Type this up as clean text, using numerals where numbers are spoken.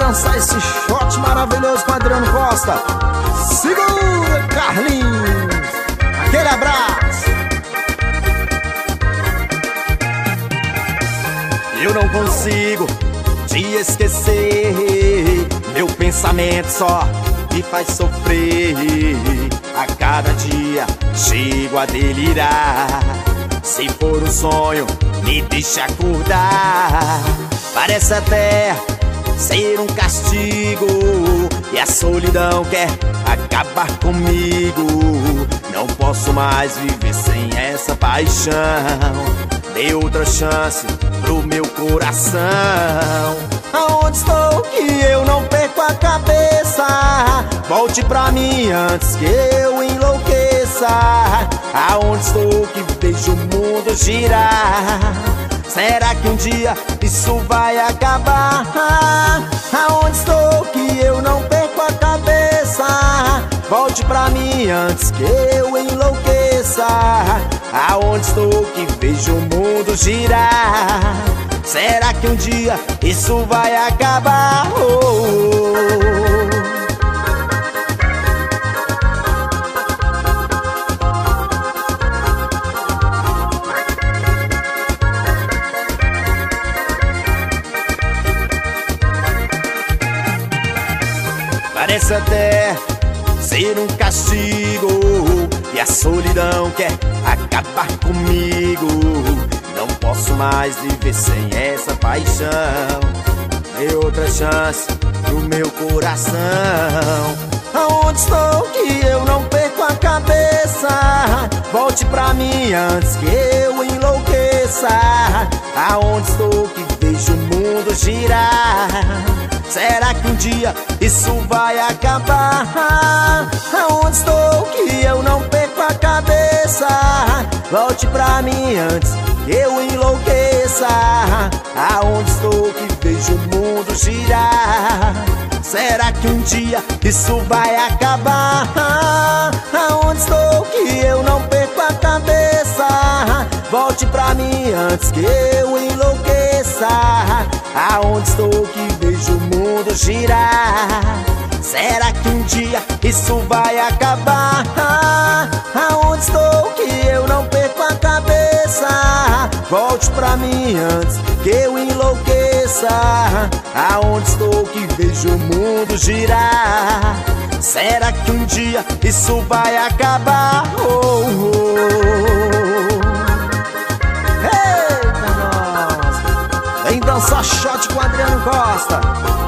dançar esse shot maravilhoso com Adriano Costa. Segura, Carlinhos. Aquele abraço. Eu não consigo te esquecer. Meu pensamento só me faz sofrer. A cada dia chego a delirar. Se for um sonho, me deixa acordar. Parece até ser um castigo, e a solidão quer acabar comigo. Não posso mais viver sem essa paixão. Dê outra chance pro meu coração. Aonde estou que eu não perco a cabeça? Volte pra mim antes que eu enlouqueça. Aonde estou que vejo o mundo girar? Será que um dia isso vai acabar? Aonde estou que eu não perco a cabeça? Volte pra mim antes que eu enlouqueça. Aonde estou que vejo o mundo girar? Será que um dia isso vai acabar? Parece até ser um castigo, e a solidão quer acabar comigo. Não posso mais viver sem essa paixão. Dê outra chance pro meu coração. Aonde estou que eu não perco a cabeça? Volte pra mim antes que eu enlouqueça. Aonde estou que vejo o mundo girar? Será que um dia isso vai acabar? Aonde estou que eu não perco a cabeça? Volte pra mim antes que eu enlouqueça. Aonde estou que vejo o mundo girar? Será que um dia isso vai acabar? Aonde estou que eu não perco a cabeça? Volte pra mim antes que eu enlouqueça. Aonde estou que vejo o mundo girar? Será que um dia isso vai acabar? Aonde estou que eu não perco a cabeça? Volte pra mim antes que eu enlouqueça. Aonde estou que vejo o mundo girar? Será que um dia isso vai acabar? Eita, nós! Vem dançar shot com Adriano Costa.